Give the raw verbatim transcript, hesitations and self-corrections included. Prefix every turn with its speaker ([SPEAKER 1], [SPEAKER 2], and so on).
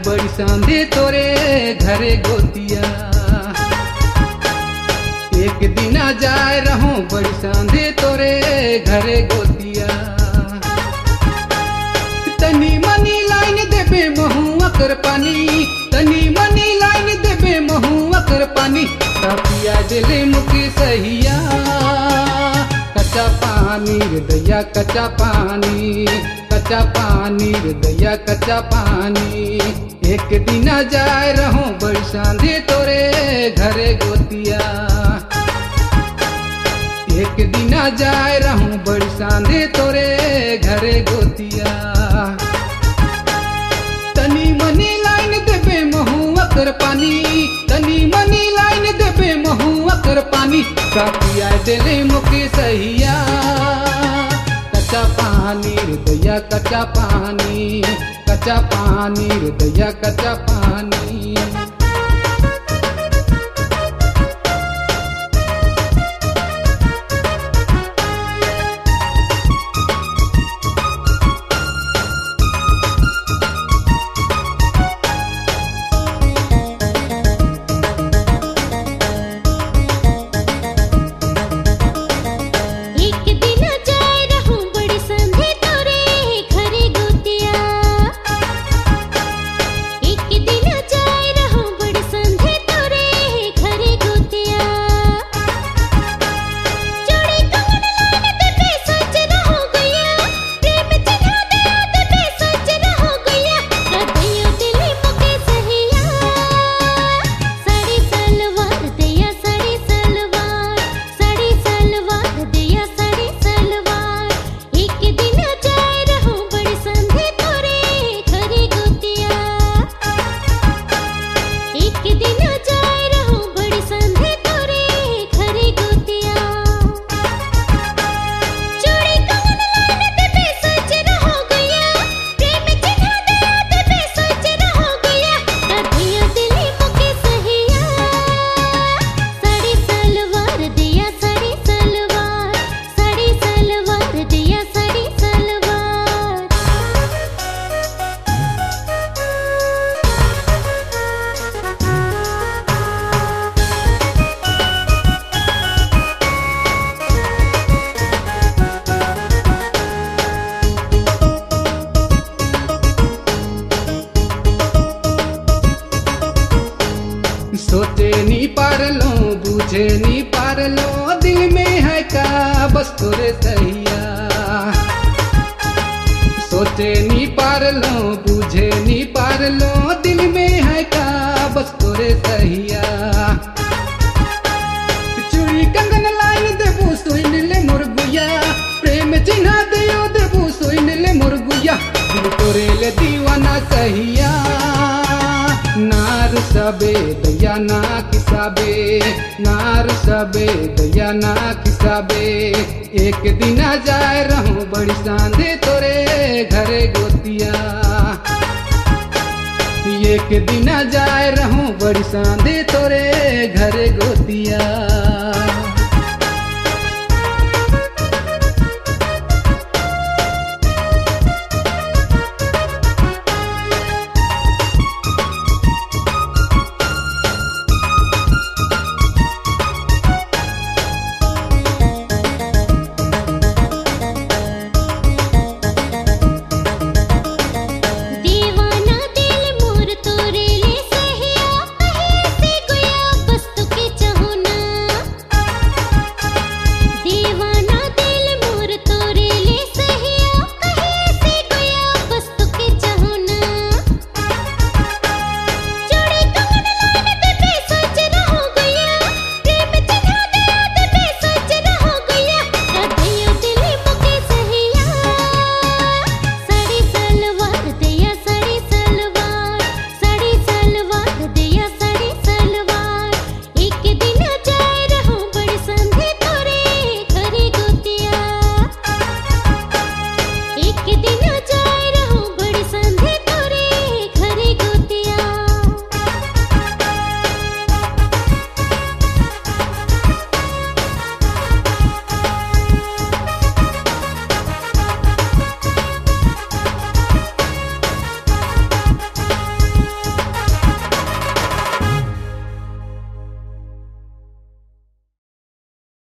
[SPEAKER 1] बड़ी सांधे तोरे घरे गोतिया। एक दिन आ जाए रहूं बड़ी सांधे तोरे घरे गोतिया। तनी मनी लाइन देबे महुआ कर पानी, तनी मनी लाइन देबे महुआ कर पानी। पिया दिले मुके सहिया कच्चा पानी हृदया कच्चा पानी, कच्चा पानी हृदया कच्चा पानी। एक दिन आ जाए रहूं बड़ी सांधे तोरे घरे गोतिया। एक दिन आ जाए रहूं बड़ी सांधे तोरे घरे गोतिया। तनी मनी लाइन देबे महुआ कर पानी, तनी मनी लाइन देबे महुआ कर पानी। पिया दिले मुके सहिया कच्चा पानी हृदया कच्चा पानी, कच्चा पानी हृदया कच्चा पानी। सोचे नी पार लो बूझे नी पार लो, दिल में है का बस तोरे सहिया। सोचे नी पार लो बूझे नी पार लो, दिल में है का बस तोरे सहिया। चूड़ी कंगन लाइन देबू सोइन ले मोर गुया, प्रेम चिन्हा दियो देबू सोइन ले मोर गुया। दिल तोरे ले दीवाना सहिया नार सबे दया ना किसाबे, नार सबे दया ना किसाबे। एक दिन आ जाए रहूं बड़ी सांधे तोरे घरे गोतिया। एक दिन आ जाए रहूं बड़ी सांधे तोरे घरे गोतिया।